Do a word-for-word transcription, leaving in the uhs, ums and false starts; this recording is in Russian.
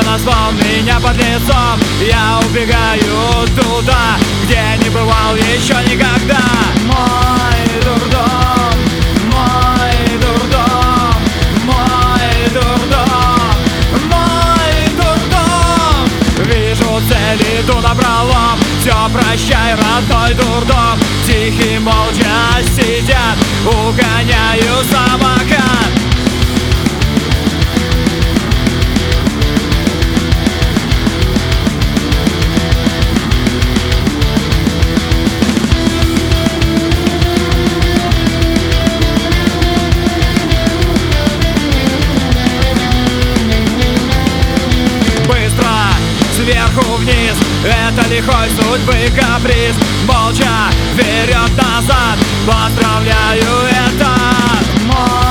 назвал меня подлецом. Я убегаю туда, где не бывал еще никогда. Мой дурдом, мой дурдом, мой дурдом, мой дурдом. Вижу цель, иду напролом. Все, прощай, родной дурдом. Тихий, молча сидят, угоняю самокат. Сверху вниз, это лихой судьбы каприз. Молча вперед-назад, поздравляю, это мой